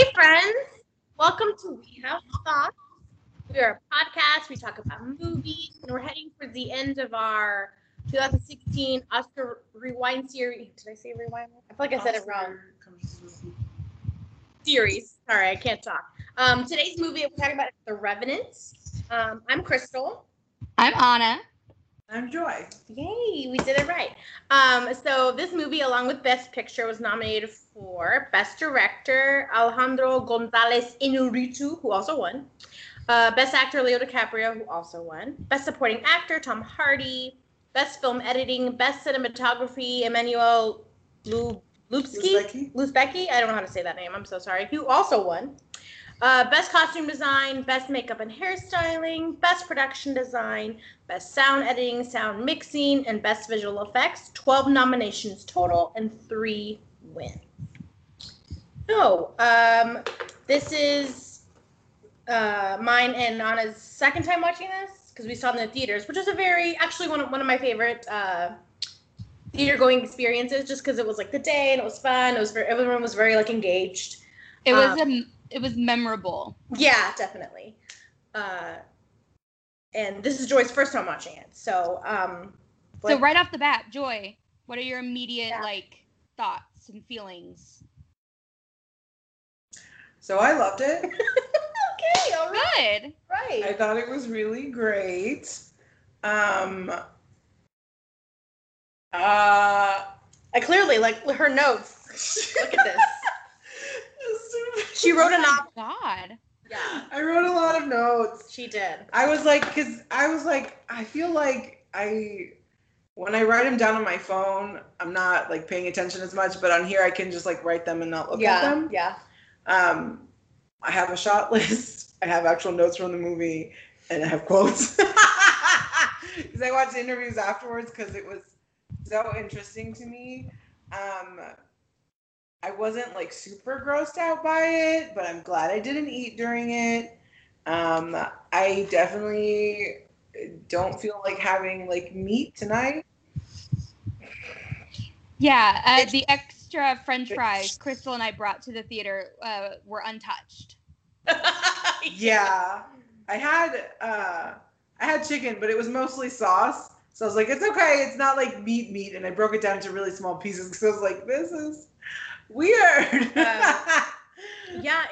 Hey friends, welcome to We Have Thoughts. We are a podcast. We talk about movies, and we're heading for the end of our 2016 Oscar Rewind series. Did I say rewind? I feel like I said it wrong. Series. Sorry, I can't talk. Today's movie we're talking about is The Revenant. I'm Crystal. I'm Anna. I'm Joy. Yay, we did it right. So this movie, along with Best Picture, was nominated for Best Director, Alejandro González Iñárritu, who also won. Best Actor, Leo DiCaprio, who also won. Best Supporting Actor, Tom Hardy. Best Film Editing, Best Cinematography, Emmanuel Lubezki. I don't know how to say that name. I'm so sorry. Who also won. Best Costume Design, Best Makeup and Hairstyling, Best Production Design, Best Sound Editing, Sound Mixing, and Best Visual Effects. 12 nominations total and 3 wins. So, this is mine and Anna's second time watching this because we saw it in the theaters, which is actually one of my favorite theater going experiences, just because it was like the day and it was fun. Everyone was very like engaged. It was memorable. Yeah, definitely. And this is Joy's first time watching it. So right off the bat, Joy, what are your immediate thoughts and feelings? So I loved it. Okay, all right. Good. Right. I thought it was really great. I clearly like her notes. Look at this. She wrote a novel. God. Yeah. I wrote a lot of notes. She did. I feel like when I write them down on my phone, I'm not like paying attention as much, but on here I can just like write them and not look at them. Yeah. I have a shot list. I have actual notes from the movie, and I have quotes. Because I watched interviews afterwards because it was so interesting to me. I wasn't like super grossed out by it, but I'm glad I didn't eat during it. I definitely don't feel like having like meat tonight. Yeah, the extra French fries Crystal and I brought to the theater were untouched. Yeah, I had chicken, but it was mostly sauce. So I was like, it's okay. It's not like meat. And I broke it down into really small pieces because I was like, this is weird. Yeah,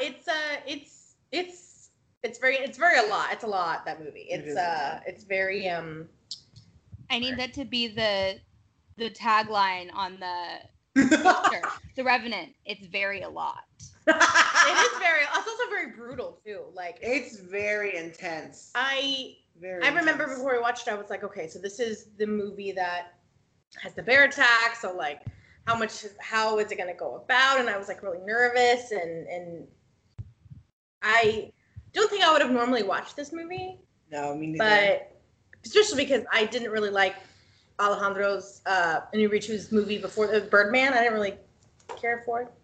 it's very a lot. It's a lot, that movie. It's very I need that to be the tagline on the picture. The Revenant. It's very a lot. It is it's also very brutal too. Like it's very intense. I remember before we watched it, I was like, okay, so this is the movie that has the bear attack. So like, how is it going to go about? And I was like really nervous, and I don't think I would have normally watched this movie. No, me neither. But especially because I didn't really like Alejandro's Iñárritu's movie before, Birdman. I didn't really care for it.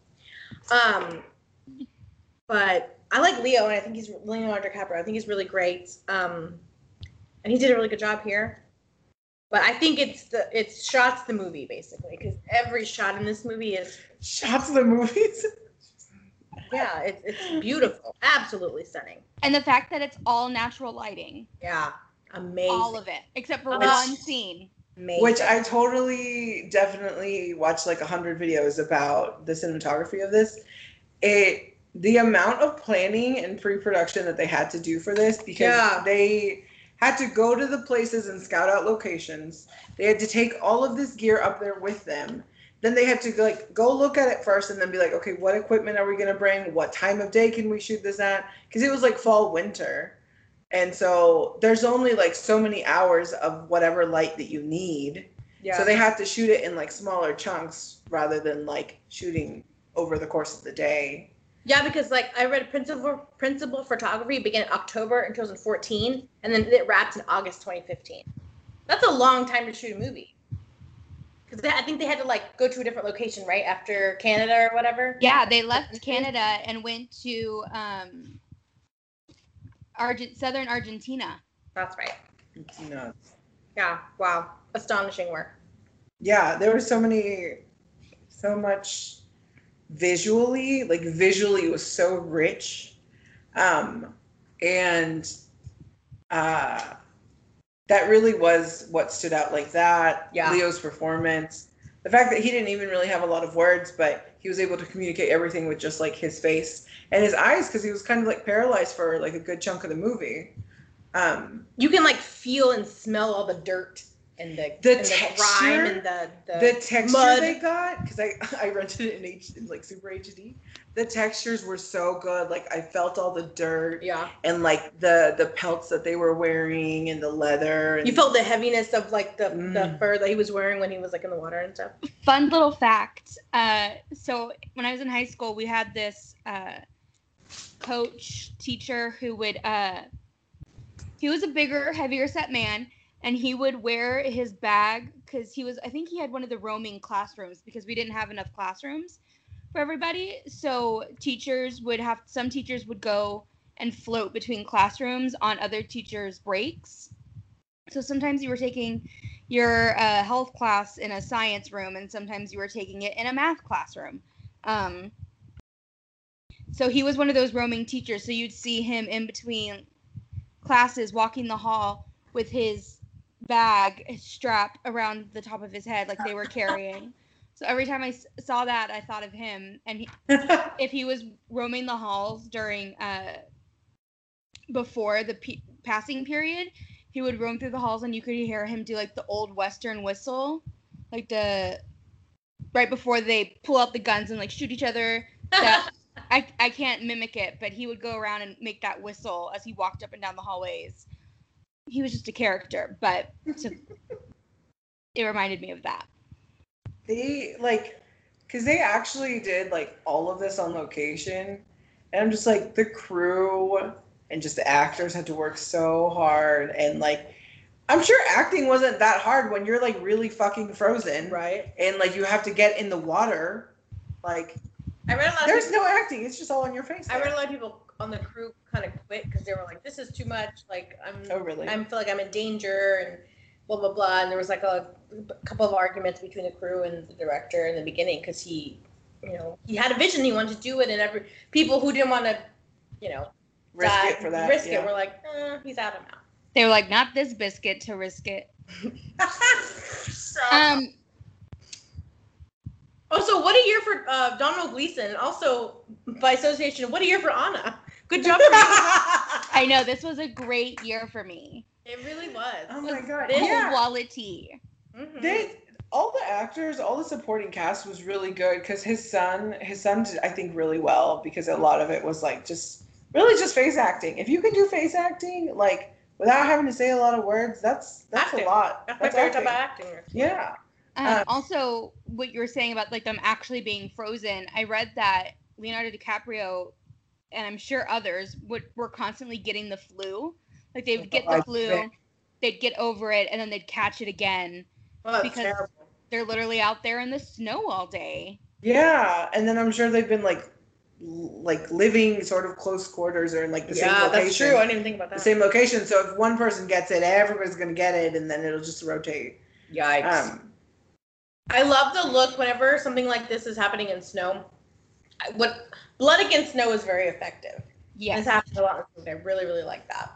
But I like Leo, and I think he's Leonardo DiCaprio. I think he's really great. And he did a really good job here. But I think it's shots the movie basically, because every shot in this movie is shots the movies. Yeah, it's beautiful, absolutely stunning. And the fact that it's all natural lighting. Yeah, amazing. All of it, except for one scene. Amazing. Which I definitely watched like 100 videos about the cinematography of this. The amount of planning and pre-production that they had to do for this, because they had to go to the places and scout out locations. They had to take all of this gear up there with them. Then they had to like go look at it first and then be like, okay, what equipment are we going to bring? What time of day can we shoot this at? Because it was like fall, winter. And so there's only like so many hours of whatever light that you need. Yeah. So they have to shoot it in like smaller chunks rather than like shooting over the course of the day. Yeah, because like I read Principal Photography began in October in 2014, and then it wrapped in August 2015. That's a long time to shoot a movie. Because I think they had to like go to a different location, right, after Canada or whatever. Yeah, they left Canada and went to southern Argentina. That's right. It's nuts. Yeah. Wow. Astonishing work. Yeah, there was so much visually it was so rich. And that really was what stood out, like that. Yeah. Leo's performance, the fact that he didn't even really have a lot of words, but he was able to communicate everything with just like his face and his eyes, because he was kind of like paralyzed for like a good chunk of the movie. You can like feel and smell all the dirt and the texture, grime and the texture mud. they got, because I rented it in like super HD. The textures were so good. Like I felt all the dirt, and like the pelts that they were wearing and the leather. And you felt the heaviness of like the fur that he was wearing when he was like in the water and stuff. Fun little fact. So when I was in high school, we had this coach teacher who would he was a bigger, heavier set man, and he would wear his bag because I think he had one of the roaming classrooms because we didn't have enough classrooms for everybody. So some teachers would go and float between classrooms on other teachers' breaks. So sometimes you were taking your health class in a science room, and sometimes you were taking it in a math classroom. So he was one of those roaming teachers. So you'd see him in between classes walking the hall with his bag strapped around the top of his head like they were carrying. So every time I saw that, I thought of him. And if he was roaming the halls during before the passing period, he would roam through the halls, and you could hear him do like the old Western whistle, like the right before they pull out the guns and like shoot each other. That I can't mimic it, but he would go around and make that whistle as he walked up and down the hallways. He was just a character, but it reminded me of that. They because they actually did like all of this on location, and I'm just like, the crew and just the actors had to work so hard, and like I'm sure acting wasn't that hard when you're like really fucking frozen, right? And like you have to get in the water, like I read a lot. There's no acting; it's just all on your face. I read a lot of people on the crew kind of quit because they were like, "This is too much. Like I feel like I'm in danger and blah blah blah." And there was like a couple of arguments between the crew and the director in the beginning because he had a vision, he wanted to do it, and every people who didn't want to, risk it for that. Risk it. We're like, he's out of now. They were like, not this biscuit to risk it. Also, what a year for Domhnall Gleeson. Also, by association, what a year for Anna. Good job for you. I know, this was a great year for me. It really was. Oh my god. Quality. Mm-hmm. All the actors, all the supporting cast was really good because his son did, I think, really well because a lot of it was like just face acting. If you can do face acting, like without having to say a lot of words, that's a lot. That's my favorite type of acting. Yeah. Also, what you were saying about like them actually being frozen, I read that Leonardo DiCaprio, and I'm sure others, were constantly getting the flu. Like they would get the flu, they'd get over it, and then they'd catch it again. Well, because terrible. They're literally out there in the snow all day. Yeah, and then I'm sure they've been like living sort of close quarters or in like the same location. Yeah, that's true. I didn't even think about that. The same location. So if one person gets it, everybody's gonna get it, and then it'll just rotate. Yikes. I love the look whenever something like this is happening in snow. Blood Against Snow is very effective. Yeah, it's happened a lot. I really, really like that.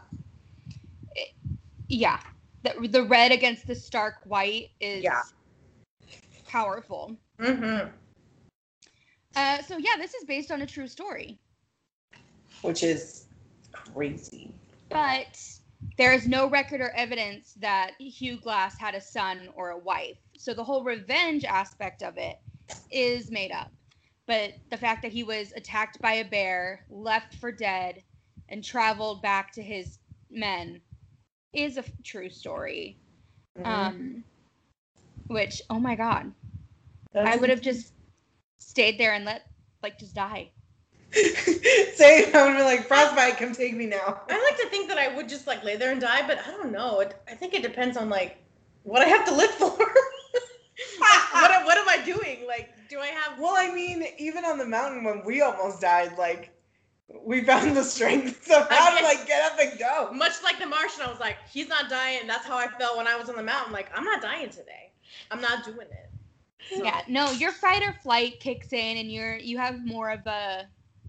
The red against the stark white is powerful. Mm-hmm. So yeah, this is based on a true story, which is crazy. But there is no record or evidence that Hugh Glass had a son or a wife. So the whole revenge aspect of it is made up. But the fact that he was attacked by a bear, left for dead, and traveled back to his men is a true story. Mm-hmm. Which, oh my God. I would have just stayed there and just die. Same. I would be like, frostbite, come take me now. I like to think that I would just lay there and die, but I don't know. I think it depends on what I have to live for. What am I doing? Do I have? Well, I mean, even on the mountain when we almost died, we found the strength somehow to get up and go. Much like the Martian, I was like, he's not dying. That's how I felt when I was on the mountain. I'm not dying today. I'm not doing it. So, Yeah, no, your fight or flight kicks in, and you have more of a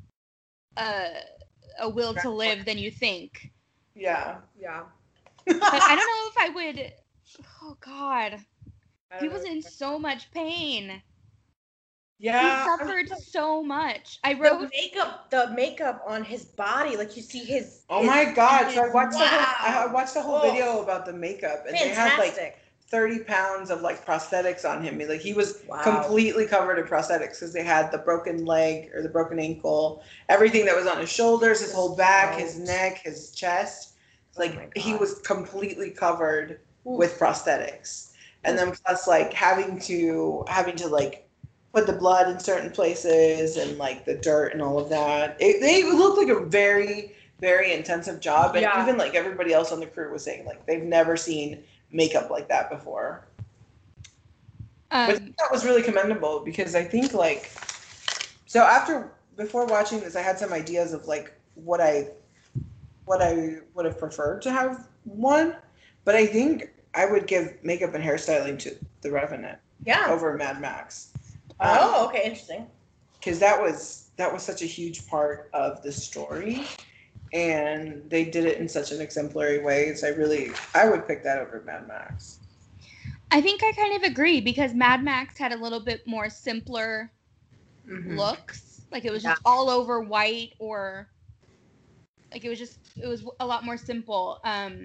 will to live than you think. yeah. But I don't know if I would. Oh God, he was know. in so much pain. Yeah. He suffered so much. I wrote The makeup on his body, like you see his. Oh my God! So I watched wow. I watched the whole video about the makeup, and they had like 30 pounds of like prosthetics on him. Like he was completely covered in prosthetics because they had the broken leg or the broken ankle, everything that was on his shoulders, his whole back, his neck, his chest. Like he was completely covered with prosthetics, and then plus like having to like put the blood in certain places and like the dirt and all of that. They looked like a very, very intensive job, and even like everybody else on the crew was saying like they've never seen makeup like that before. But that was really commendable because I think like before watching this, I had some ideas of like what I would have preferred to have won, but I think I would give makeup and hairstyling to The Revenant over Mad Max. Okay, interesting. Because that was such a huge part of the story, and they did it in such an exemplary way. So I would pick that over Mad Max. I think I kind of agree because Mad Max had a little bit more simpler looks. Like it was just all over white, or like it was a lot more simple.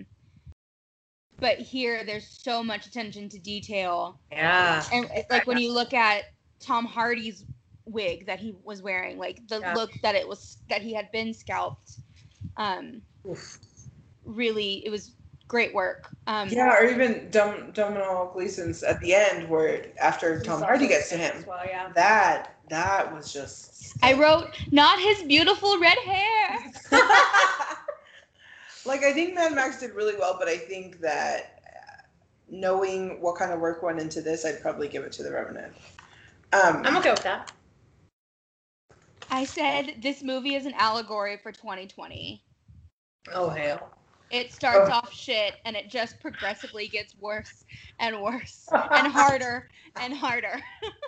But here there's so much attention to detail. Yeah. And like when you look at Tom Hardy's wig that he was wearing, like the look that he had been scalped, really it was great work. Or even Domhnall Gleeson's at the end, where after Tom Hardy gets to him, that was just. I wrote, not his beautiful red hair. Like I think Mad Max did really well, but I think that knowing what kind of work went into this, I'd probably give it to The Revenant. I'm okay with that. I said this movie is an allegory for 2020. Oh hell. It starts off shit and it just progressively gets worse and worse and harder and harder.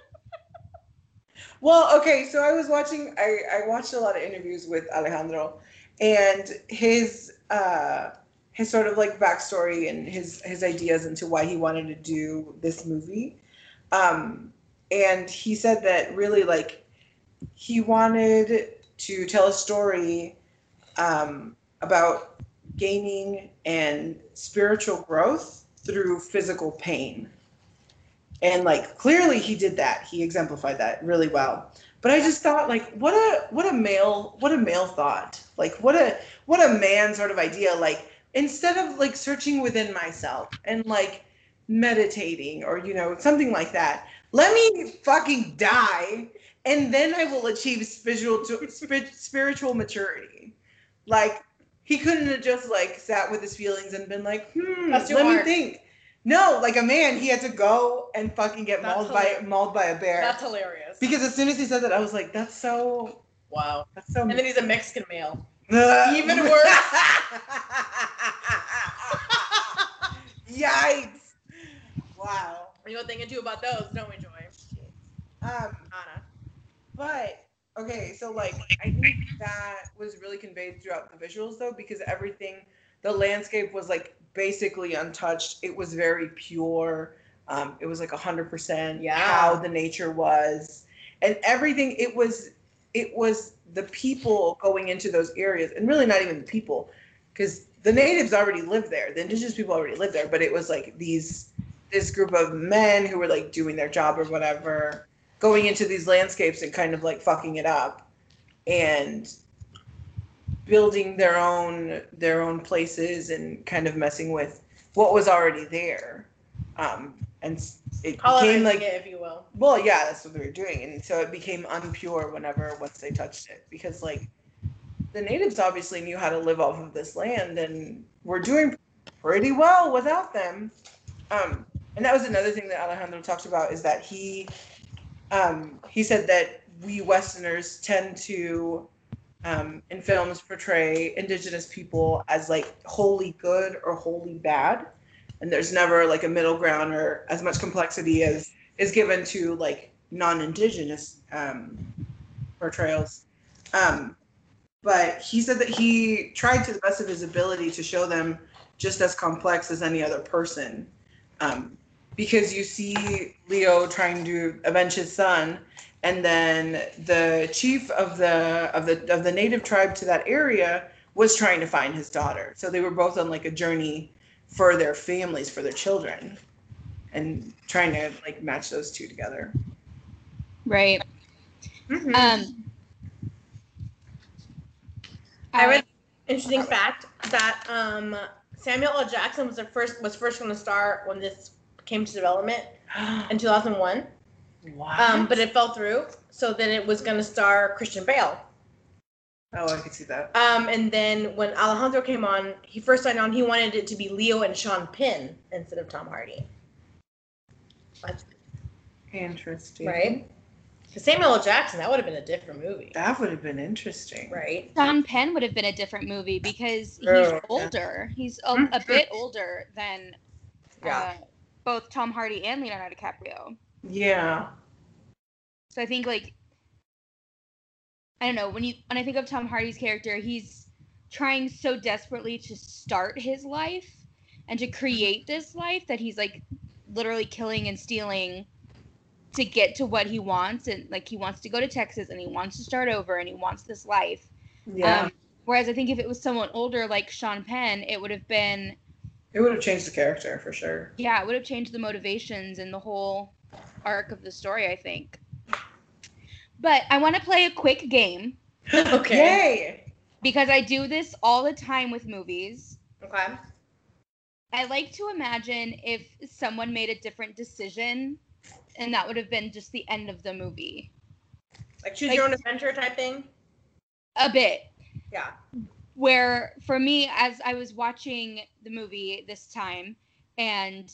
Well, okay, so I watched a lot of interviews with Alejandro, and his sort of like backstory and his ideas into why he wanted to do this movie. And he said that really like he wanted to tell a story about gaining and spiritual growth through physical pain. And like clearly he did that. He exemplified that really well. But I just thought like what a male thought. Like what a man sort of idea. Like instead of like searching within myself and like meditating or something like that, let me fucking die and then I will achieve spiritual maturity. Like he couldn't have just like sat with his feelings and been like, let me think. No, like a man, he had to go and fucking get mauled by a bear. That's hilarious. Because as soon as he said that, I was like, that's so... Wow. That's so... And then he's a Mexican male. Even worse. Yikes. Wow. You know, thinking too about those, don't we, Joy? Anna. But, okay, so like, I think that was really conveyed throughout the visuals though, because everything, the landscape was like basically untouched. It was very pure. It was like 100% how the nature was, and everything. It was the people going into those areas, and really not even the people, because the natives already lived there. The indigenous people already lived there, but it was like this group of men who were like doing their job or whatever, going into these landscapes and kind of like fucking it up, and building their own places and kind of messing with what was already there. And it became like, if you will. Well, yeah, that's what they were doing. And so it became unpure once they touched it, because like the natives obviously knew how to live off of this land and were doing pretty well without them. And that was another thing that Alejandro talked about, is that he said that we Westerners tend to, in films, portray indigenous people as like wholly good or wholly bad. And there's never like a middle ground or as much complexity as is given to like non-indigenous portrayals. But he said that he tried to the best of his ability to show them just as complex as any other person. Because you see Leo trying to avenge his son, and then the chief of the native tribe to that area was trying to find his daughter. So they were both on like a journey for their families, for their children, and trying to like match those two together. Right. Mm-hmm. I read an interesting fact that Samuel L. Jackson was first going to star when this came to development in 2001. Wow. But it fell through, so then it was going to star Christian Bale. Oh, I could see that. And then when Alejandro came on, he first signed on, he wanted it to be Leo and Sean Penn instead of Tom Hardy. Interesting. Right? Because Samuel L. Jackson, that would have been a different movie. That would have been interesting. Right? Sean Penn would have been a different movie because he's older. Yeah. He's a bit older than both Tom Hardy and Leonardo DiCaprio. Yeah. So I think like, I don't know, when I think of Tom Hardy's character, he's trying so desperately to start his life and to create this life that he's like literally killing and stealing to get to what he wants. And like he wants to go to Texas and he wants to start over and he wants this life. Yeah. Whereas I think if it was someone older like Sean Penn, it would have changed the character for sure. Yeah, it would have changed the motivations and the whole arc of the story, I think. But I want to play a quick game. Okay. Yay! Because I do this all the time with movies. Okay. I like to imagine if someone made a different decision and that would have been just the end of the movie. Like choose your own adventure type thing? A bit. Yeah. Where for me, as I was watching the movie this time and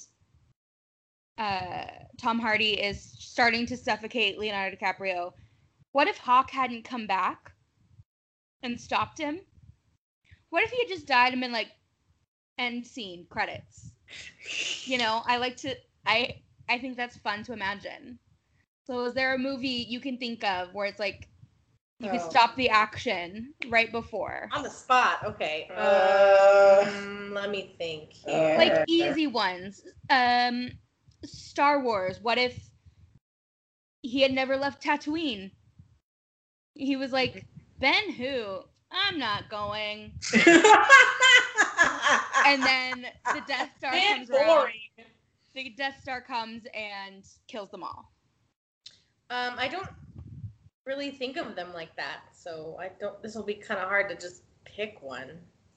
Tom Hardy is starting to suffocate Leonardo DiCaprio, what if Hawk hadn't come back and stopped him? What if he had just died and been like, end scene, credits? You know, I think that's fun to imagine. So is there a movie you can think of where it's like, you can stop the action right before? On the spot, okay. Let me think here. Like easy ones. Star Wars, what if he had never left Tatooine? He was like, Ben who? I'm not going. And then the Death Star comes around. The Death Star comes and kills them all. I don't really think of them like that, so this will be kind of hard to just pick one.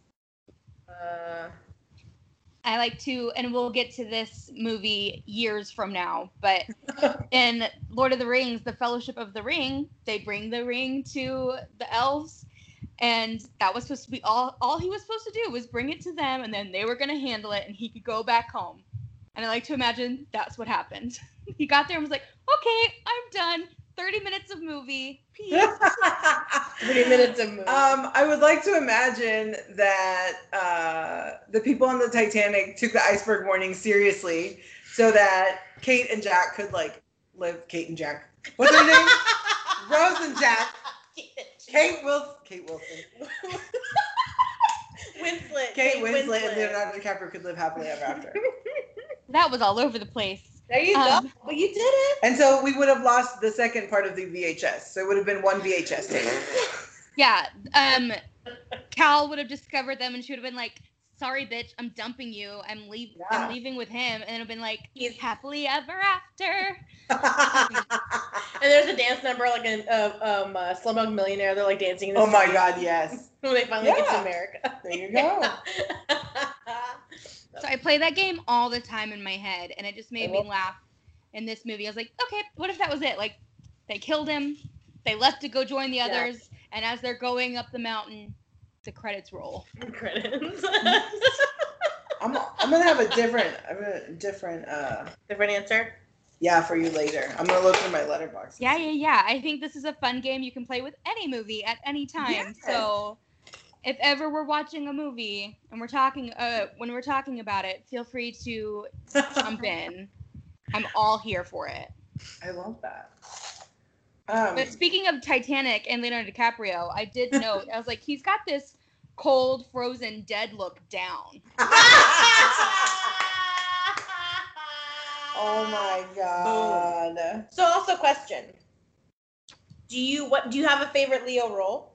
I like to, and we'll get to this movie years from now, but in Lord of the Rings, the Fellowship of the Ring, they bring the ring to the elves, and that was supposed to be all he was supposed to do was bring it to them, and then they were going to handle it, and he could go back home. And I like to imagine that's what happened. He got there and was like, okay, I'm done. 30 minutes of movie. Peace. 30 minutes of movie. I would like to imagine that the people on the Titanic took the iceberg warning seriously so that Kate and Jack could like live. Kate and Jack. What's their name? Rose and Jack. Kate Wilson. Winslet. Kate Winslet and Leonardo DiCaprio could live happily ever after. That was all over the place. There you go. Well, you did it. And so we would have lost the second part of the VHS. So it would have been one VHS tape. Yeah. Cal would have discovered them and she would have been like, sorry, bitch, I'm dumping you. I'm leaving with him. And it would have been like, he's happily ever after. And there's a dance number like in Slumdog Millionaire. They're like dancing in the street. My God, yes. When they finally get to America. There you go. So I play that game all the time in my head, and it just made me laugh in this movie. I was like, okay, what if that was it? Like, they killed him, they left to go join the others, and as they're going up the mountain, the credits roll. Credits. I'm gonna have a different different answer. Yeah, for you later. I'm gonna look through my letterbox. Yeah. I think this is a fun game you can play with any movie at any time. Yes. So if ever we're watching a movie and we're talking, when we're talking about it, feel free to jump in. I'm all here for it. I love that. But speaking of Titanic and Leonardo DiCaprio, I did note, I was like, he's got this cold, frozen, dead look down. Oh my god. Boom. So also question. Do you have a favorite Leo role?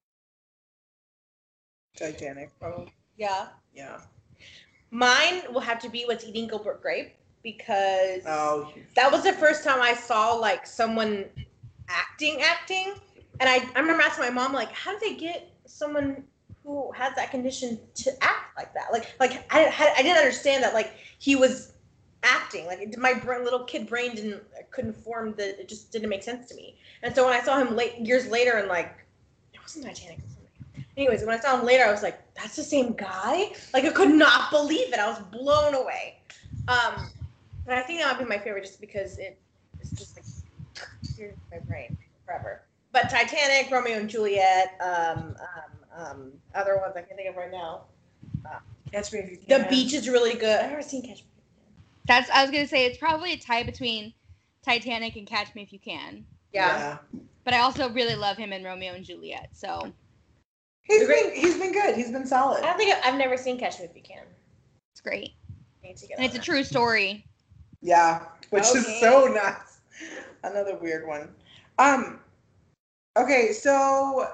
Titanic, probably. Yeah. Yeah. Mine will have to be What's Eating Gilbert Grape, because that was the first time I saw like someone acting. And I remember asking my mom, like, how did they get someone who has that condition to act like that? Like I didn't understand that, like, he was acting. Like, my little kid brain couldn't form it just didn't make sense to me. And so when I saw him years later, and like, it wasn't Titanic. Anyways, when I saw him later, I was like, that's the same guy? Like, I could not believe it. I was blown away. But I think that would be my favorite, just because it's just like seared in my brain forever. But Titanic, Romeo and Juliet, other ones I can't think of right now. Catch Me If You Can. The Beach is really good. I've never seen Catch Me If You Can. I was gonna say it's probably a tie between Titanic and Catch Me If You Can. Yeah. But I also really love him in Romeo and Juliet. So he's been good. He's been solid. I've never seen Catch Me If You Can. It's great. And it's a true story. Yeah, which is so nuts. Another weird one. Okay, so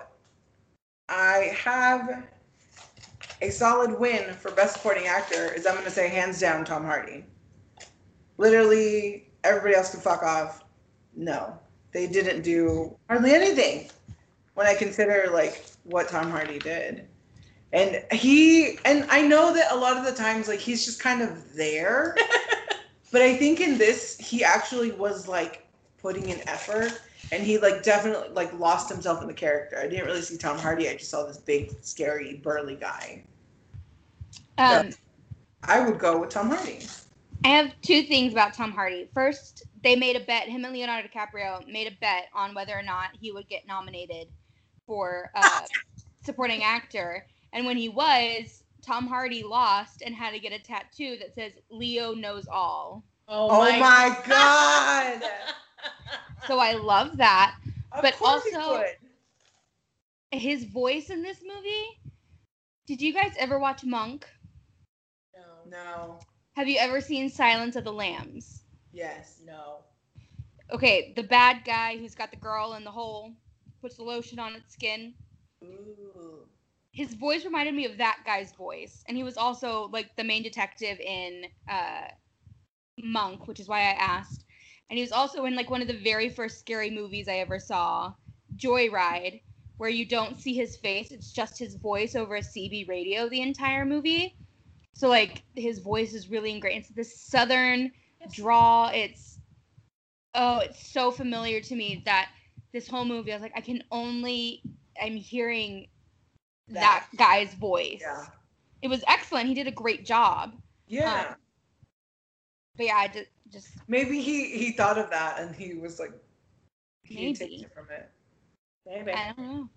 I have a solid win for Best Supporting Actor. I'm going to say hands down Tom Hardy. Literally, everybody else can fuck off. No, they didn't do hardly anything when I consider like what Tom Hardy did. And I know that a lot of the times, like, he's just kind of there. But I think in this, he actually was like putting in effort, and he like definitely like lost himself in the character. I didn't really see Tom Hardy. I just saw this big, scary, burly guy. So I would go with Tom Hardy. I have two things about Tom Hardy. First, they made a bet. Him and Leonardo DiCaprio made a bet on whether or not he would get nominated for supporting actor. And when he was, Tom Hardy lost and had to get a tattoo that says "Leo knows all." Oh my god! So I love that. But course also, his voice in this movie. Did you guys ever watch Monk? No. Have you ever seen Silence of the Lambs? Yes. No. Okay, the bad guy who's got the girl in the hole, puts the lotion on its skin. Ooh. His voice reminded me of that guy's voice. And he was also like the main detective in Monk, which is why I asked. And he was also in like one of the very first scary movies I ever saw, Joyride, where you don't see his face. It's just his voice over a CB radio the entire movie. So like his voice is really ingrained. It's this southern drawl. It's so familiar to me that this whole movie, I was like, I'm hearing that guy's voice. Yeah. It was excellent. He did a great job. Yeah. But yeah, I just maybe he thought of that and he was like, he takes it from it. Maybe. I don't know.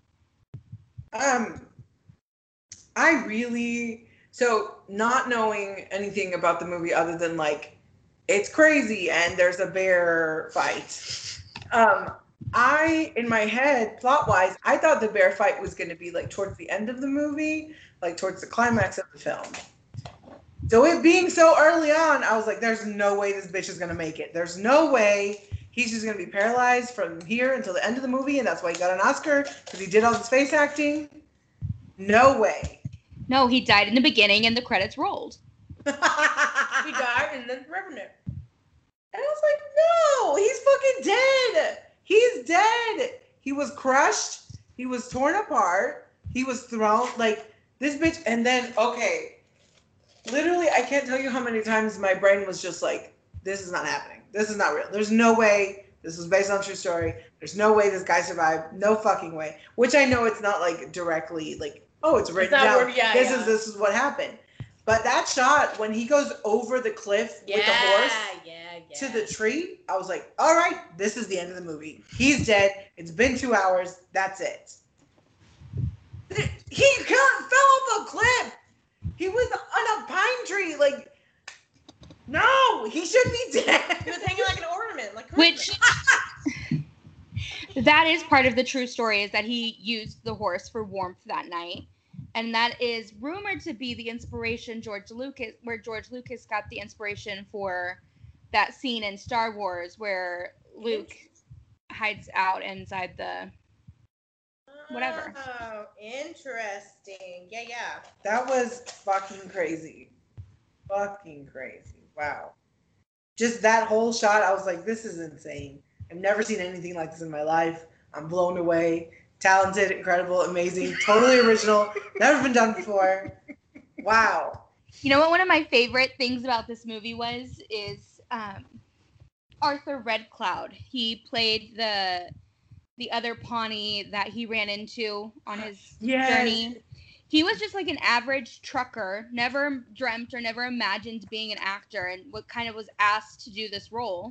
So not knowing anything about the movie other than like it's crazy and there's a bear fight. In my head, plot-wise, I thought the bear fight was going to be like towards the end of the movie, like towards the climax of the film. So it being so early on, I was like, there's no way this bitch is going to make it. There's no way he's just going to be paralyzed from here until the end of the movie, and that's why he got an Oscar, because he did all this face acting. No way. No, he died in the beginning and the credits rolled. He died and then Revenant. And I was like, no, he's fucking dead. He's dead. He was crushed. He was torn apart. He was thrown, like, this bitch. And then, okay, literally, I can't tell you how many times my brain was just like, this is not happening. This is not real. There's no way. This was based on a true story. There's no way this guy survived. No fucking way. Which I know it's not like directly like, oh, it's written down. This is what happened. But that shot when he goes over the cliff with the horse to the tree, I was like, all right, this is the end of the movie. He's dead. It's been 2 hours. That's it. He fell off a cliff. He was on a pine tree. Like, No, he should be dead. He was hanging like an ornament, like Which that is part of the true story, is that he used the horse for warmth that night. And that is rumored to be the inspiration where George Lucas got the inspiration for that scene in Star Wars where Luke hides out inside the whatever. Oh, interesting. Yeah. That was fucking crazy. Fucking crazy. Wow. Just that whole shot, I was like, this is insane. I've never seen anything like this in my life. I'm blown away. Talented, incredible, amazing, totally original. Never been done before. Wow. You know what one of my favorite things about this movie is Arthur Red Cloud. He played the other Pawnee that he ran into on his journey. He was just like an average trucker, never dreamt or never imagined being an actor, and what kind of was asked to do this role.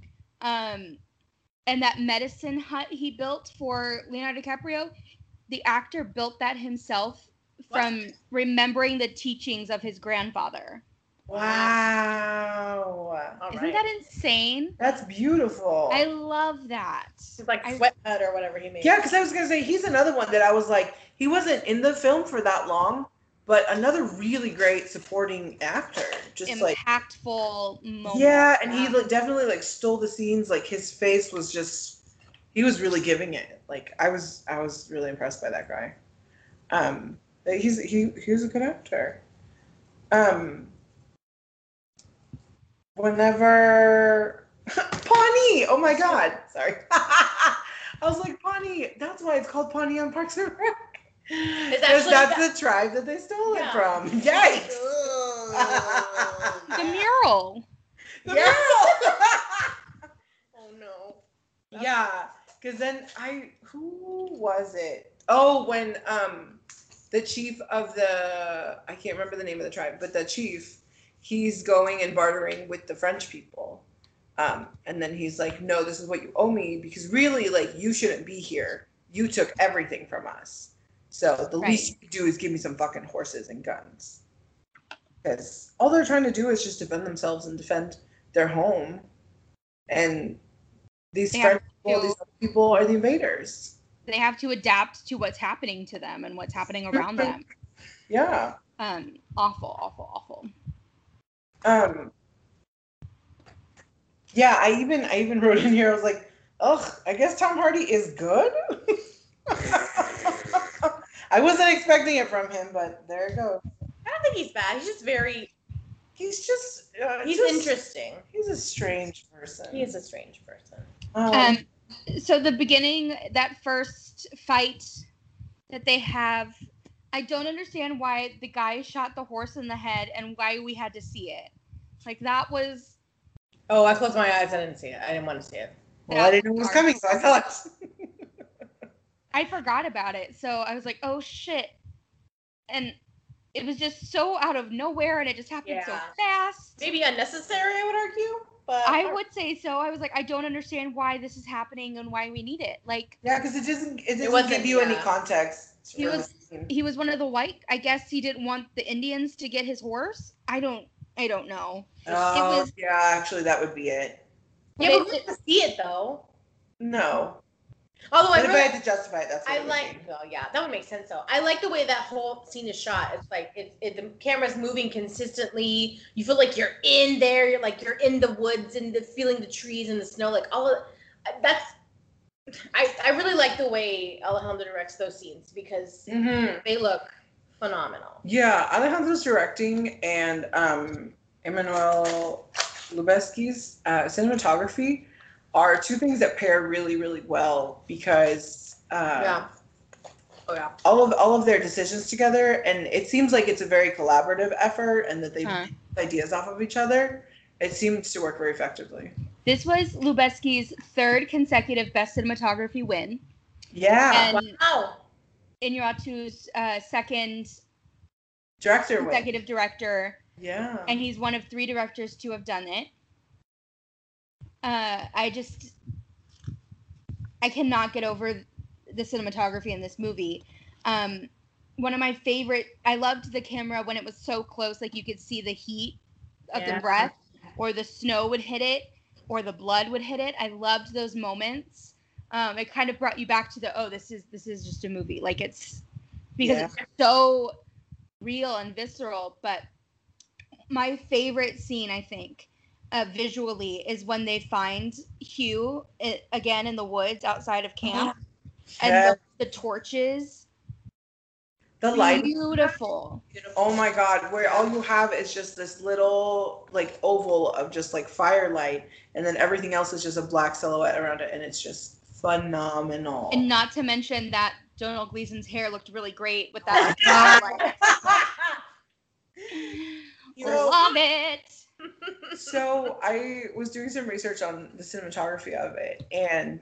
And that medicine hut he built for Leonardo DiCaprio, the actor built that himself from remembering the teachings of his grandfather. Wow. Isn't that insane? That's beautiful. I love that. It's like Sweat Hut or whatever he made. Yeah, because I was going to say, he's another one that I was like, he wasn't in the film for that long, but another really great supporting actor. Just impactful moment. Yeah, and he definitely like stole the scenes. Like his face was just, he was really giving it. Like I was really impressed by that guy. He was a good actor. Whenever Pawnee, oh my God, sorry. I was like, Pawnee, that's why it's called Pawnee on Parks and Rec. Because that's the tribe that they stole it from. Yikes! The mural. The mural. Oh no. Yeah, because then who was it? Oh, when the chief of I can't remember the name of the tribe, but the chief, he's going and bartering with the French people. And then he's like, no, this is what you owe me, because really, like, you shouldn't be here. You took everything from us. So the least you could do is give me some fucking horses and guns. Because all they're trying to do is just defend themselves and defend their home. And these French people, these other people are the invaders. They have to adapt to what's happening to them and what's happening around them. Yeah. Awful. Yeah, I even wrote in here, I was like, ugh, I guess Tom Hardy is good? I wasn't expecting it from him, but there it goes. I don't think he's bad. He's just very... He's just... he's interesting. He's a strange person. He is a strange person. So the beginning, that first fight that they have, I don't understand why the guy shot the horse in the head and why we had to see it. Like, that was... Oh, I closed my eyes. I didn't see it. I didn't want to see it. Well, I didn't know it was coming, so I thought... I forgot about it, so I was like, oh, shit. And it was just so out of nowhere, and it just happened so fast. Maybe unnecessary, I would argue. But I would say so. I was like, I don't understand why this is happening and why we need it. Like, yeah, because it doesn't give you any context. He was one of the white. I guess he didn't want the Indians to get his horse. I don't know. Oh, yeah, actually, that would be it. Yeah, but we didn't see it though. No. Although if I had to justify it, that's what that would make sense though. I like the way that whole scene is shot. It's like the camera's moving consistently. You feel like you're in there. You're like you're in the woods and feeling the trees and the snow. Like all of that's. I really like the way Alejandro directs those scenes because they look phenomenal. Yeah, Alejandro's directing and Emmanuel Lubezki's cinematography are two things that pair really, really well because all of their decisions together, and it seems like it's a very collaborative effort and that they bounce ideas off of each other. It seems to work very effectively. This was Lubezki's third consecutive Best Cinematography win. Yeah. And Inarritu's second consecutive director. Yeah. And he's one of 3 directors to have done it. I cannot get over the cinematography in this movie. One of my favorite, I loved the camera when it was so close, like you could see the heat of the breath. or the snow would hit it, or the blood would hit it. I loved those moments. It kind of brought you back to this is just a movie. Like it's because it's so real and visceral. But my favorite scene, I think, visually, is when they find Hugh again in the woods outside of camp, and the torches. The light. Beautiful. Oh my God, where all you have is just this little like oval of just like firelight, and then everything else is just a black silhouette around it, and it's just phenomenal. And not to mention that Donald Gleason's hair looked really great with that firelight. Love it. So I was doing some research on the cinematography of it, and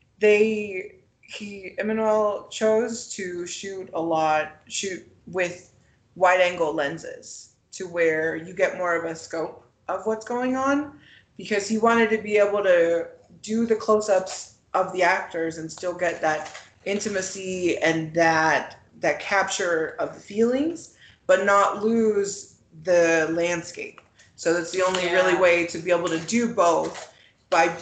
Emmanuel chose to shoot with wide angle lenses to where you get more of a scope of what's going on, because he wanted to be able to do the close-ups of the actors and still get that intimacy and that capture of the feelings, but not lose the landscape. So that's the only really way to be able to do both, by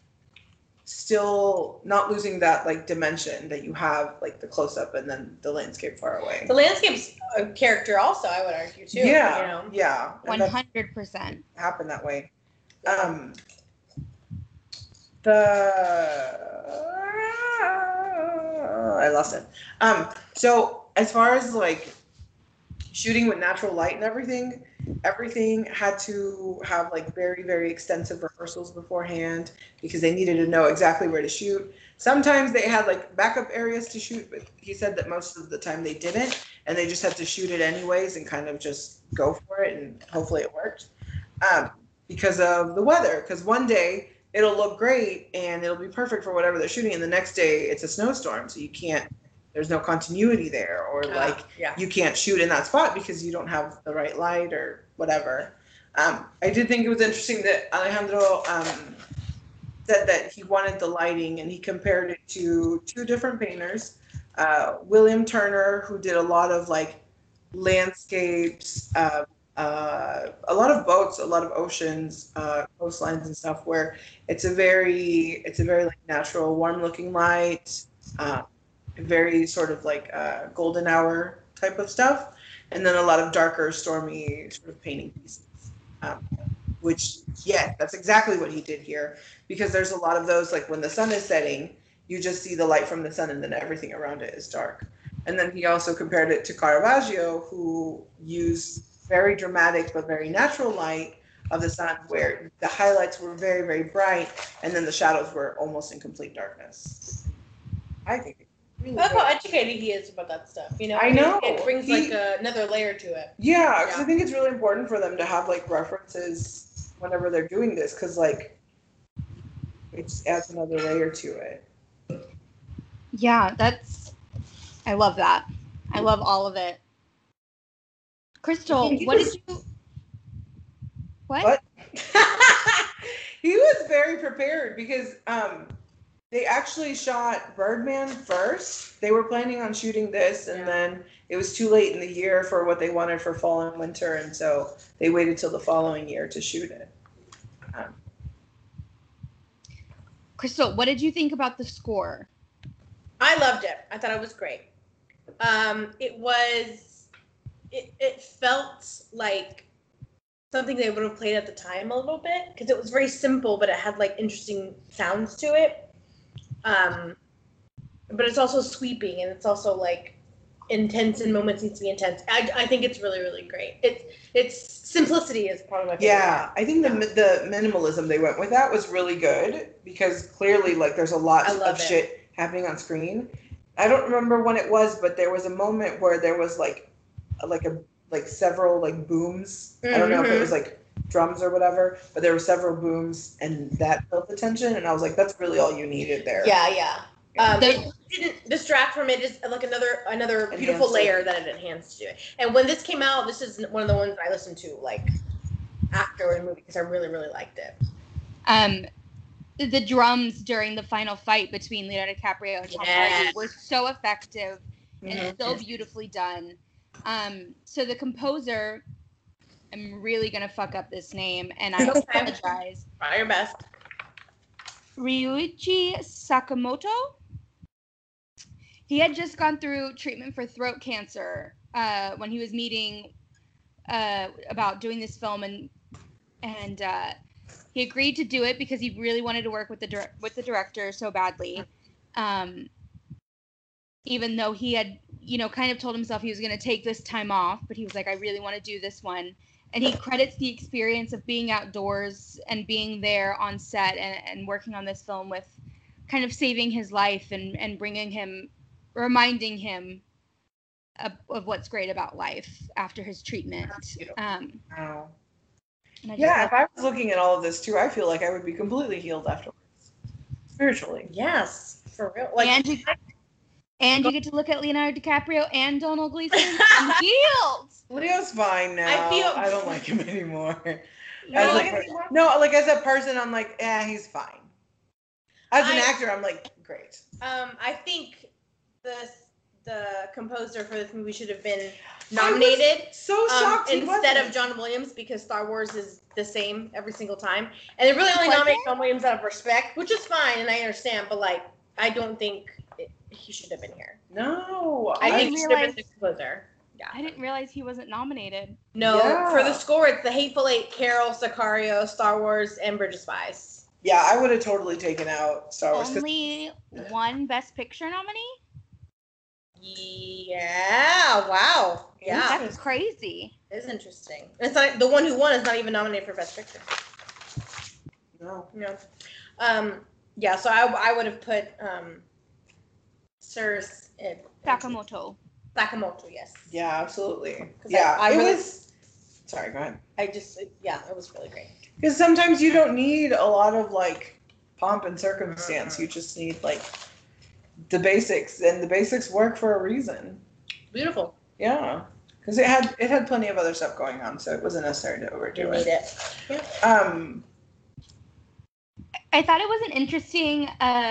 still not losing that like dimension that you have, like the close up and then the landscape far away. The landscape's a character also, I would argue too. Yeah, 100% happened that way. I lost it. So as far as like shooting with natural light and everything had to have like very, very extensive rehearsals beforehand, because they needed to know exactly where to shoot. Sometimes they had like backup areas to shoot, but he said that most of the time they didn't, and they just had to shoot it anyways and kind of just go for it, and hopefully it worked. Because of the weather, because one day it'll look great and it'll be perfect for whatever they're shooting, and the next day it's a snowstorm, so there's no continuity there, or you can't shoot in that spot because you don't have the right light or whatever. I did think it was interesting that Alejandro said that he wanted the lighting, and he compared it to two different painters. William Turner, who did a lot of like landscapes, a lot of boats, a lot of oceans, coastlines and stuff, where it's a very like natural, warm looking light. Very sort of like golden hour type of stuff, and then a lot of darker, stormy sort of painting pieces, which that's exactly what he did here, because there's a lot of those, like when the sun is setting, you just see the light from the sun and then everything around it is dark. And then he also compared it to Caravaggio, who used very dramatic but very natural light of the sun, where the highlights were very, very bright and then the shadows were almost in complete darkness. I think that's how educated he is about that stuff, you know? I know. It brings like another layer to it. Yeah, because I think it's really important for them to have like references whenever they're doing this, because like it just adds another layer to it. Yeah, I love that. I love all of it. Crystal, what did you... What? He was very prepared, because they actually shot Birdman first. They were planning on shooting this, and then it was too late in the year for what they wanted for fall and winter, and so they waited till the following year to shoot it. Crystal, what did you think about the score? I loved it. I thought it was great. It felt like something they would have played at the time a little bit, because it was very simple, but it had like interesting sounds to it. But it's also sweeping, and it's also like intense in moments needs to be intense. I think it's really, really great. It's simplicity is part of my favorite. Yeah, I think the minimalism they went with that was really good, because clearly like there's a lot of shit happening on screen. I don't remember when it was, but there was a moment where there was like several like booms. Mm-hmm. I don't know if it was like drums or whatever, but there were several booms, and that built the tension, and I was like, that's really all you needed there. Yeah. It didn't distract from it. It's like another beautiful layer that it enhanced to it. And when this came out, this is one of the ones I listened to like after the movie, because I really, really liked it. The drums during the final fight between Leonardo DiCaprio and Tom Hardy were so effective and so beautifully done. So the composer am really gonna fuck up this name, and I apologize. Try your best. Ryuichi Sakamoto. He had just gone through treatment for throat cancer when he was meeting about doing this film, and he agreed to do it because he really wanted to work with the director so badly. Even though he had, kind of told himself he was going to take this time off, but he was like, I really want to do this one. And he credits the experience of being outdoors and being there on set and working on this film with kind of saving his life and reminding him of what's great about life after his treatment. Wow. Yeah, if I was looking at all of this too, I feel like I would be completely healed afterwards. Spiritually. Yes, for real. And you get to look at Leonardo DiCaprio and Donald Gleason and healed. Leo's fine now. I don't like him anymore. No, as a person, I'm like, he's fine. As an actor, I'm like, great. I think the composer for this movie should have been nominated. So shocked instead of John Williams, because Star Wars is the same every single time, and they really only nominate John Williams out of respect, which is fine, and I understand. But I don't think he should have been here. No, I think he should have been the composer. Yeah. I didn't realize he wasn't nominated. No, for the score, it's The Hateful Eight, Carol, Sicario, Star Wars, and Bridge of Spies. Yeah, I would have totally taken out Star Wars. Only one Best Picture nominee? Yeah, wow. Yeah. That's crazy. It's interesting. It's not, the one who won is not even nominated for Best Picture. No. Yeah, so I would have put Sakamoto. Sakamoto, yes. Yeah, absolutely. Yeah, it was. Sorry, go ahead. It was really great. Because sometimes you don't need a lot of pomp and circumstance. You just need the basics, and the basics work for a reason. Beautiful. Yeah, because it had plenty of other stuff going on, so it wasn't necessary to overdo it. Yeah. I thought it was an interesting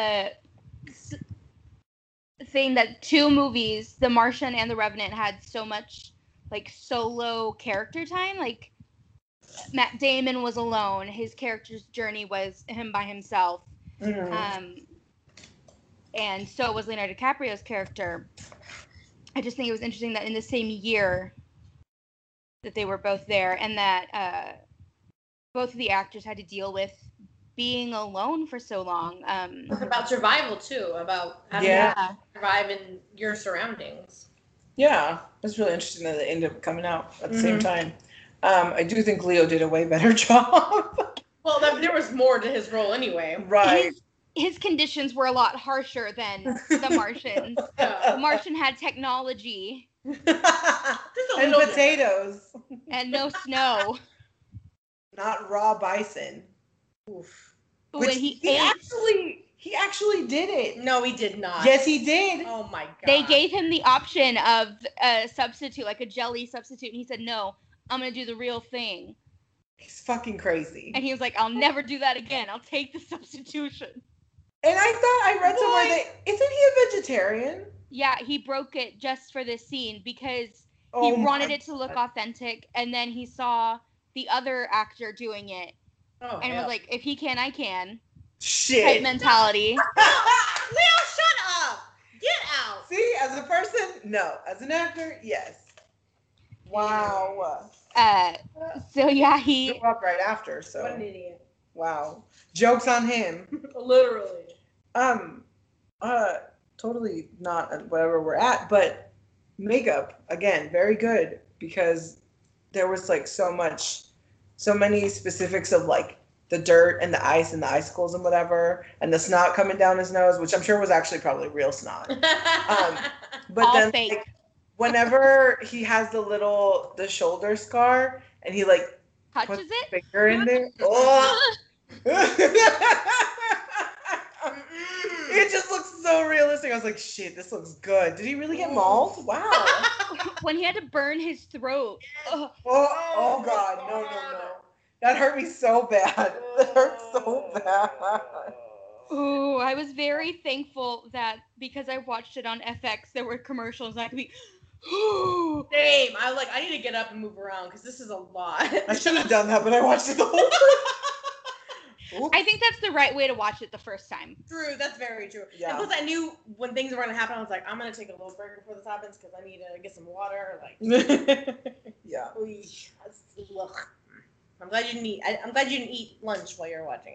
thing that two movies, The Martian and The Revenant, had so much solo character time. Matt Damon was alone. His character's journey was him by himself. Mm-hmm. And so was Leonardo DiCaprio's character. I just think it was interesting that in the same year that they were both there, and that both of the actors had to deal with being alone for so long. It's about survival too, about having to survive in your surroundings. Yeah, it's really interesting that they ended up coming out at the same time. I do think Leo did a way better job. Well, there was more to his role anyway. Right. His conditions were a lot harsher than The Martian's. The Martian had technology. And potatoes. And no snow. Not raw bison. Oof. Which he actually did it. No, he did not. Yes, he did. Oh my god. They gave him the option of a substitute, like a jelly substitute, and he said, no, I'm going to do the real thing. He's fucking crazy. And he was like, I'll never do that again. I'll take the substitution. And I read somewhere that, isn't he a vegetarian? Yeah, he broke it just for this scene because he wanted it to look authentic, and then he saw the other actor doing it. And was like, if he can, I can. Shit. Type mentality. Leo, shut up. Get out. See, as a person, no. As an actor, yes. Wow. So yeah, he grew up right after. So. What an idiot. Wow. Joke's on him. Literally. Totally not whatever we're at, but makeup, again, very good, because there was so many specifics of the dirt and the ice and the icicles and whatever, and the snot coming down his nose, which I'm sure was actually probably real snot. But all then fake. Whenever he has the shoulder scar and he touches puts it, his finger in there. Oh. It just looks so realistic. I was like, shit, this looks good. Did he really get mauled? Wow. When he had to burn his throat. Oh god, no. That hurt me so bad. That hurt so bad. Ooh, I was very thankful that because I watched it on FX, there were commercials and I could be, Same. I was like, I need to get up and move around because this is a lot. I should have done that, but I watched it the whole time. I think that's the right way to watch it the first time. True, that's very true. Yeah. And plus, I knew when things were gonna happen, I was like, I'm gonna take a little break before this happens because I need to get some water. Like, Yeah. Ugh. I'm glad you didn't eat. I'm glad you didn't eat lunch while you're watching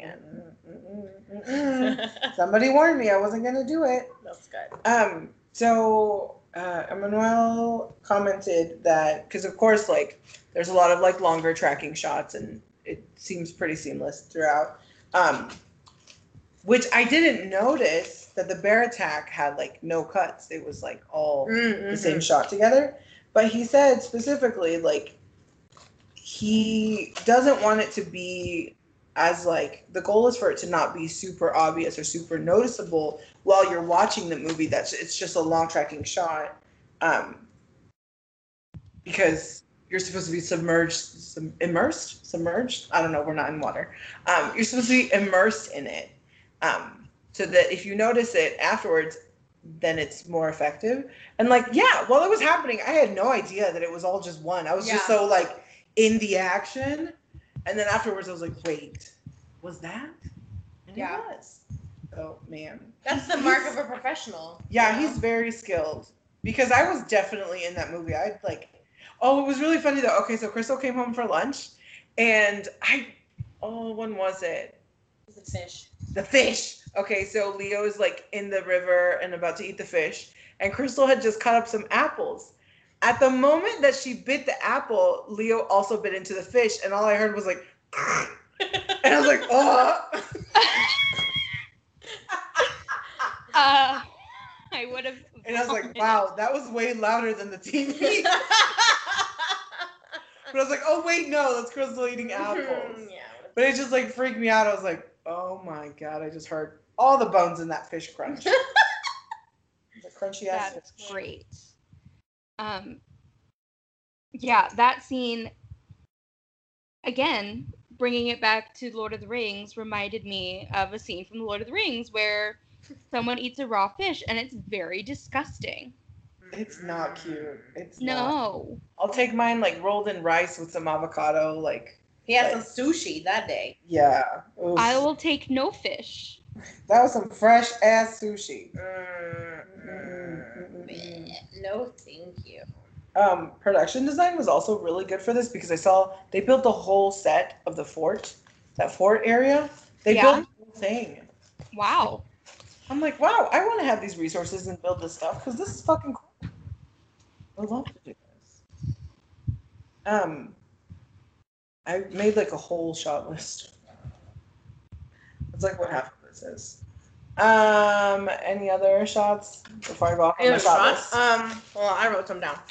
it. Somebody warned me I wasn't gonna do it. That's good. So Emmanuel commented that because of course like there's a lot of like longer tracking shots and it seems pretty seamless throughout. Which I didn't notice that the bear attack had like no cuts. It was like all the same shot together. But he said specifically like he doesn't want it to be as like the goal is for it to not be super obvious or super noticeable while you're watching the movie. It's just a long tracking shot, because you're supposed to be submerged. I don't know. We're not in water. You're supposed to be immersed in it, so that if you notice it afterwards, then it's more effective. And like, yeah, while it was happening, I had no idea that it was all just one. I was just so like in the action, and then afterwards I was like, wait, was that? And it was. Oh man, that's the mark of a professional. Yeah, he's very skilled. Because I was definitely in that movie. I'd like, oh, it was really funny though. Okay, so Crystal came home for lunch, and when was it? The fish. The fish. Okay, so Leo is like in the river and about to eat the fish, and Crystal had just cut up some apples. At the moment that she bit the apple, Leo also bit into the fish, and all I heard was like, and I was like, oh. I would have. And I was like, wow, that was way louder than the TV. But I was like, oh wait, no, that's Crystal eating apples. Yeah. But it just like freaked me out. I was like, oh my god, I just heard all the bones in that fish crunch. The crunchy ass. That's great. Yeah, that scene, again, bringing it back to Lord of the Rings, reminded me of a scene from The Lord of the Rings where someone eats a raw fish and it's very disgusting. It's not cute. It's no. Not. I'll take mine like rolled in rice with some avocado. Like he had some sushi that day. Yeah. Oof. I will take no fish. That was some fresh ass sushi. No, thank you. Production design was also really good for this because I saw they built the whole set of the fort, that fort area. They built the whole thing. Wow. I'm like, wow, I want to have these resources and build this stuff because this is fucking cool. I love to do this. I made like a whole shot list. That's like what half of this is. Any other shots before I go off on my shot list? Well, I wrote some down.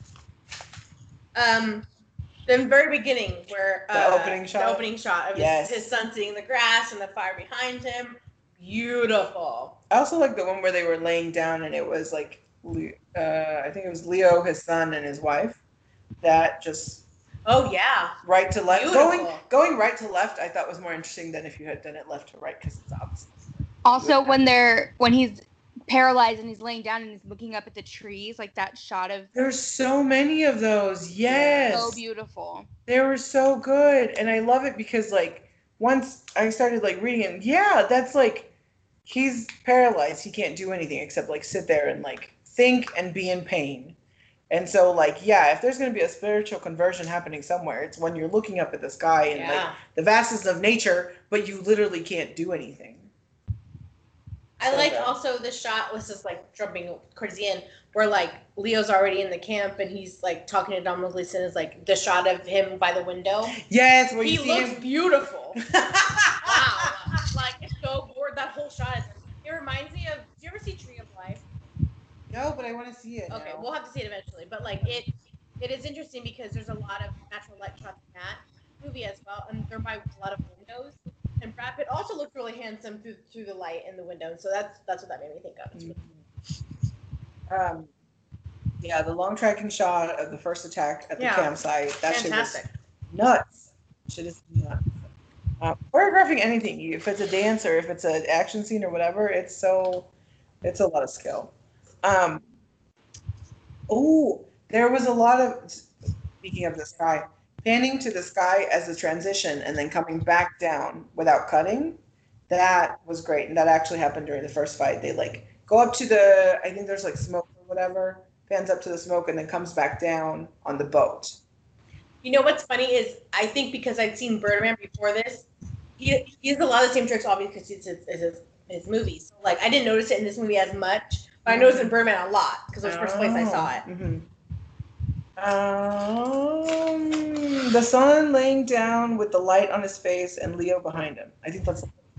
The very beginning where the opening shot of his son sitting in the grass and the fire behind him. Beautiful. I also like the one where they were laying down and it was like, I think it was Leo, his son, and his wife. That just. Oh yeah. Right to left. Beautiful. Going right to left, I thought was more interesting than if you had done it left to right because it's opposite. Also, when he's paralyzed and he's laying down and he's looking up at the trees, like that shot of. There's so many of those. Yes. So beautiful. They were so good, and I love it because like once I started like reading it, yeah, that's like he's paralyzed. He can't do anything except like sit there and like think and be in pain. And so like, yeah, if there's going to be a spiritual conversion happening somewhere, it's when you're looking up at the sky and like the vastness of nature, but you literally can't do anything. I liked also the shot was just like jumping towards the end where like Leo's already in the camp and he's like talking to Domhnall Gleeson is like the shot of him by the window. Yes, where he you see looks him. Beautiful. Wow, like it's so bored. That whole shot is. It reminds me of. Do you ever see Tree of Life? No, but I want to see it. Okay, now. we'll have to see it eventually. But like it is interesting because there's a lot of natural light shots in that movie as well, and they're by a lot of windows. And Brad Pitt also looked really handsome through the light in the window, so that's what that made me think of. Mm-hmm. Yeah, the long tracking shot of the first attack at the campsite. That fantastic. Shit was nuts. Shit is nuts. Choreographing anything, if it's a dance or if it's an action scene or whatever, it's a lot of skill. Oh, there was a lot of, speaking of the sky, panning to the sky as a transition and then coming back down without cutting. That was great. And that actually happened during the first fight. They like go up to the, I think there's like smoke or whatever, pans up to the smoke and then comes back down on the boat. You know what's funny is I think because I'd seen Birdman before this, he has a lot of the same tricks, obviously, because it's his movies. So, like, I didn't notice it in this movie as much, but I noticed it in Birdman a lot because it was the first place I saw it. The sun laying down with the light on his face and Leo behind him. I think that's.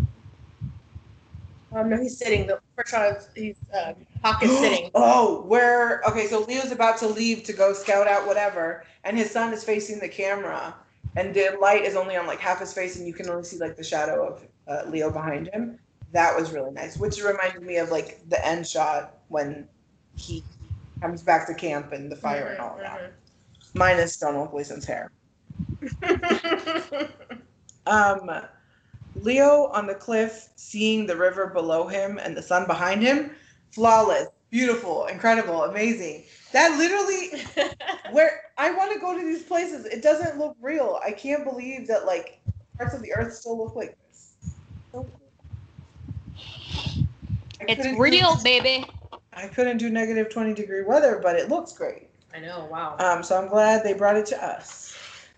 No, he's sitting. The first shot of he's Pocket sitting. Okay, so Leo's about to leave to go scout out whatever, and his son is facing the camera, and the light is only on like half his face, and you can only see like the shadow of Leo behind him. That was really nice, which reminded me of like the end shot when he comes back to camp and the fire and all that. Minus Donald Gleason's hair. Leo on the cliff, seeing the river below him and the sun behind him, flawless, beautiful, incredible, amazing. That literally, where I want to go to these places, it doesn't look real. I can't believe that like parts of the earth still look like this. So it's real, baby. I couldn't do negative 20-degree weather, but it looks great. I know, wow. So I'm glad they brought it to us.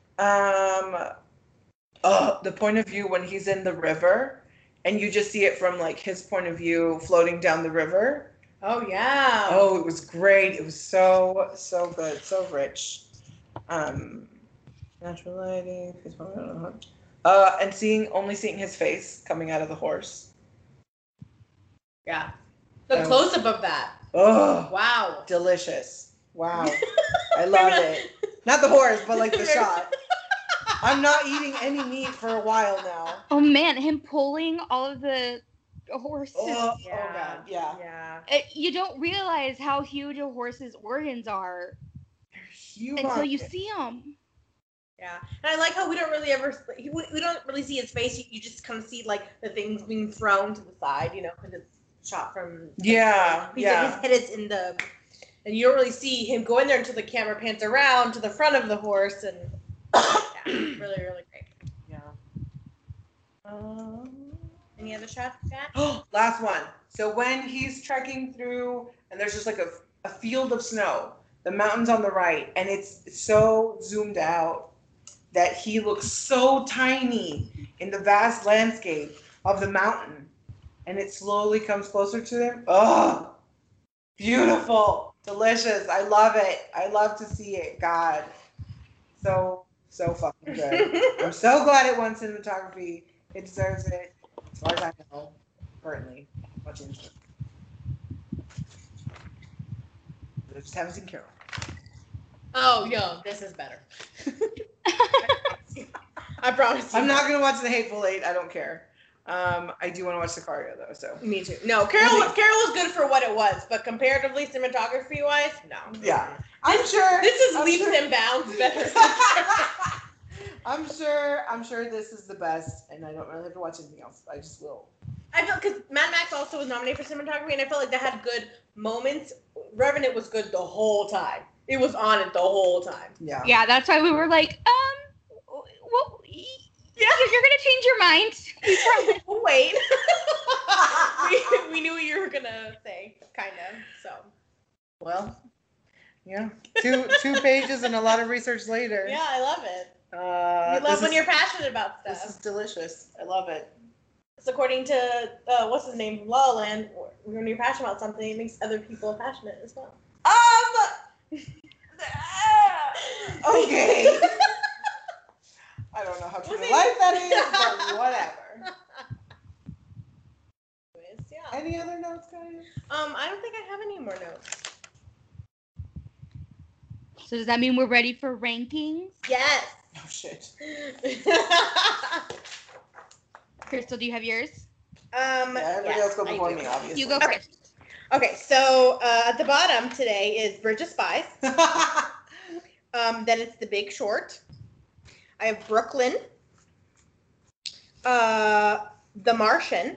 The point of view when he's in the river and you just see it from like his point of view floating down the river. Oh yeah. Oh, it was great. It was so good, so rich. Natural lighting, and only seeing his face coming out of the horse. Yeah. The close up of that. Oh. Wow. Delicious. Wow. I love it. Not the horse, but like the shot. I'm not eating any meat for a while now. Oh man, him pulling all of the horses. Oh god, yeah. You don't realize how huge a horse's organs are. They're huge until you see them. Yeah, and I like how we don't really see his face. You just kind of see like the things being thrown to the side, you know, because it's shot from. His head is in the, and you don't really see him go in there until the camera pans around to the front of the horse and. Yeah, really, really great. Yeah. Any other shots, Scott? Last one. So when he's trekking through, and there's just like a field of snow, the mountains on the right, and it's so zoomed out that he looks so tiny in the vast landscape of the mountain, and it slowly comes closer to him. Oh, beautiful, delicious. I love it. I love to see it. God, so fucking good. I'm so glad it won cinematography. It deserves it, as far as I know, currently watching this. I just haven't seen Carol. Oh, yo, this is better. I promise you. I'm not gonna watch The Hateful Eight. I don't care. I do want to watch Sicario though. So me too. No, Carol was good for what it was, but comparatively, cinematography wise, no. Yeah, I'm sure this is leaps and bounds better. I'm sure this is the best, and I don't really have to watch anything else. I just will. I felt because Mad Max also was nominated for cinematography, and I felt like that had good moments. Revenant was good the whole time. It was on it the whole time. Yeah. Yeah, that's why we were like, well, yeah, you're gonna change your mind. Wait. we knew what you were gonna say, kind of. So. Well. Yeah. Two pages and a lot of research later. Yeah, I love it. You love when you're passionate about stuff. This is delicious. I love it. It's according to what's his name, La La Land. When you're passionate about something, it makes other people passionate as well. Okay. I don't know how true to life that is, but whatever. Anyways, yeah. Any other notes, guys? I don't think I have any more notes. So does that mean we're ready for rankings? Yes. Oh shit. Crystal, do you have yours? Everybody else go before me, obviously. You go first. Okay, so at the bottom today is Bridge of Spies. Then it's The Big Short. I have Brooklyn. The Martian.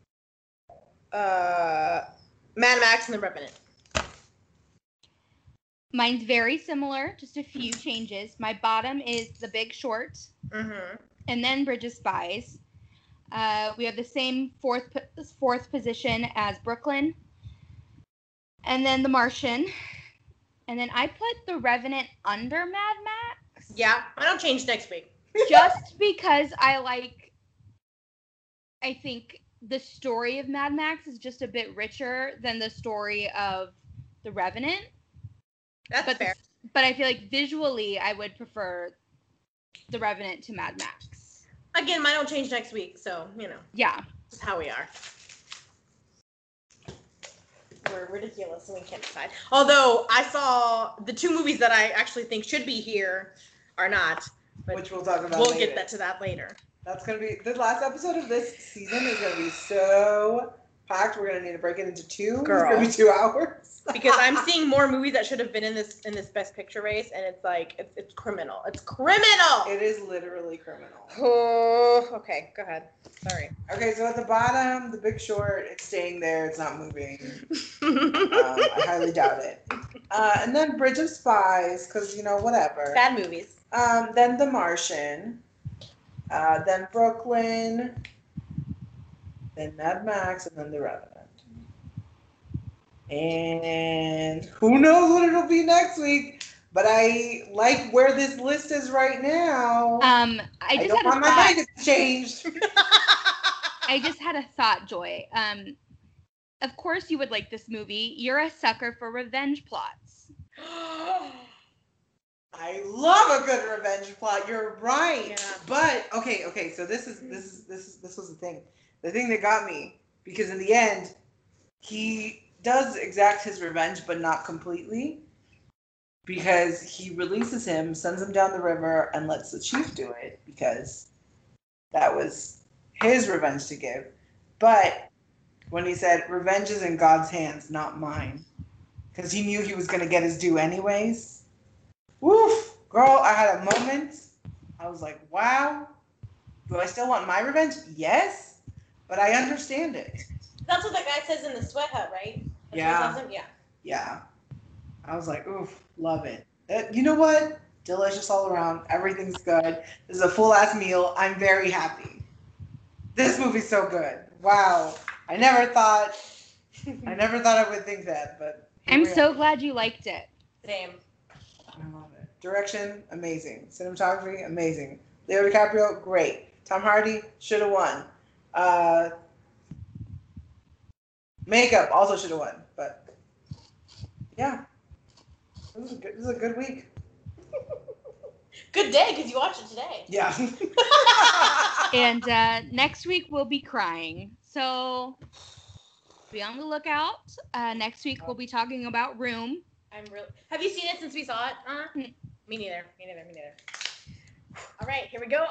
Mad Max and The Revenant. Mine's very similar, just a few changes. My bottom is The Big Short, and then Bridge of Spies. We have the same fourth position as Brooklyn, and then The Martian, and then I put The Revenant under Mad Max. Yeah, I don't change next week. Just because I think the story of Mad Max is just a bit richer than the story of The Revenant. That's fair. But I feel like visually, I would prefer The Revenant to Mad Max. Again, mine don't change next week, so, Yeah. This is how we are. We're ridiculous and we can't decide. Although, I saw the 2 movies that I actually think should be here are not. But which we'll talk about We'll later. get to that later. That's going to be, the last episode of this season is going to be so packed. We're going to need to break it into 2. Girl. It's going to be 2 hours. Because I'm seeing more movies that should have been in this Best Picture race, and it's like, it's criminal. It's criminal! It is literally criminal. Oh, okay, go ahead. Sorry. Okay, so at the bottom, The Big Short, it's staying there. It's not moving. I highly doubt it. And then Bridge of Spies, because, whatever. Bad movies. Then The Martian. Then Brooklyn. Then Mad Max, and then The Revenant. And who knows what it'll be next week? But I like where this list is right now. I just don't had a want my thought. mind to change. I just had a thought, Joy. Of course you would like this movie. You're a sucker for revenge plots. I love a good revenge plot. You're right. Yeah. But okay. So this was the thing. The thing that got me, because in the end, he does exact his revenge, but not completely, because he releases him, sends him down the river, and lets the chief do it because that was his revenge to give. But when he said, "Revenge is in God's hands, not mine," because he knew he was going to get his due anyways. Woof, girl, I had a moment. I was like, wow, do I still want my revenge? Yes, but I understand it. That's what the guy says in the sweat hut, right? Yeah. Yeah. Yeah. I was like, oof, love it. You know what? Delicious all around. Everything's good. This is a full-ass meal. I'm very happy. This movie's so good. Wow. I never thought I would think that, but I'm so glad you liked it. Same. I love it. Direction, amazing. Cinematography, amazing. Leo DiCaprio, great. Tom Hardy, should have won. Makeup also should have won, but yeah, this is a good week. Good day, because you watched it today. Yeah. And next week we'll be crying. So be on the lookout. Next week we'll be talking about Room. Have you seen it since we saw it? Me neither. All right, here we go.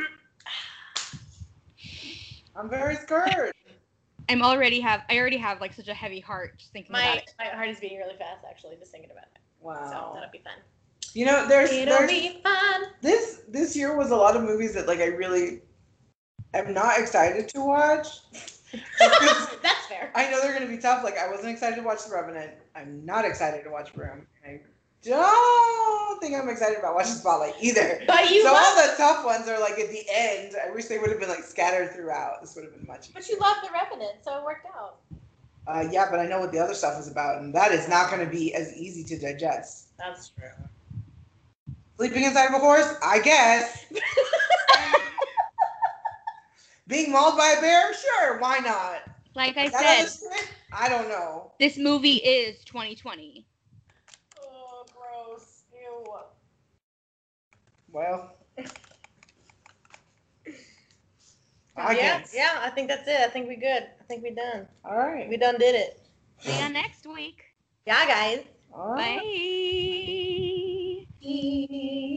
I'm very scared. I already have like such a heavy heart just thinking about it. My heart is beating really fast, actually, just thinking about it. Wow. So that'll be fun. There's be fun. This year was a lot of movies that like I really am not excited to watch. That's fair. I know they're gonna be tough. Like I wasn't excited to watch The Revenant. I'm not excited to watch Room. I don't think I'm excited about watching Spotlight either. But all the tough ones are like at the end. I wish they would have been like scattered throughout. This would have been much easier. But you love The Revenant, so it worked out. Yeah, but I know what the other stuff is about, and that is not going to be as easy to digest. That's true. Sleeping inside of a horse? I guess. Being mauled by a bear? Sure, why not? Like I said, I don't know. this movie is 2020. Oh, gross. Ew. Well, Yeah, I think that's it. I think we good. I think we done. All right. We done did it. See ya next week. Yeah, guys. All right. Bye.